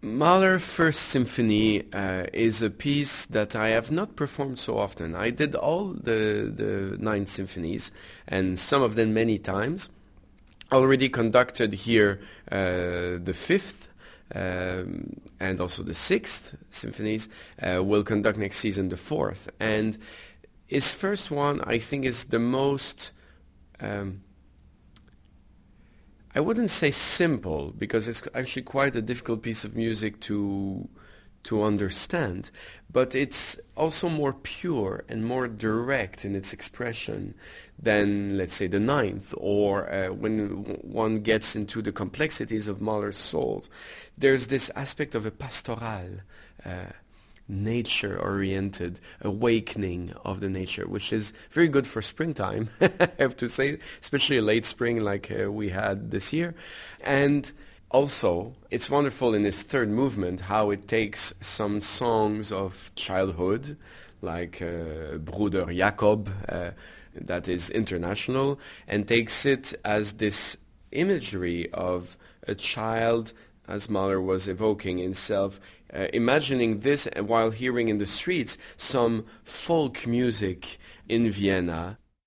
Mahler First Symphony is a piece that I have not performed so often. I did all the nine symphonies, and some of them many times. Already conducted here the fifth and also the sixth symphonies. Will conduct next season the fourth. And his first one, I think, is the most... I wouldn't say simple, because it's actually quite a difficult piece of music to understand, but it's also more pure and more direct in its expression than, let's say, the ninth, or when one gets into the complexities of Mahler's soul. There's this aspect of a pastoral, nature-oriented awakening of the nature, which is very good for springtime, I have to say, especially late spring like we had this year. And also, it's wonderful in this third movement how it takes some songs of childhood, like Bruder Jakob, that is international, and takes it as this imagery of a child, as Mahler was evoking himself, imagining this while hearing in the streets some folk music in Vienna.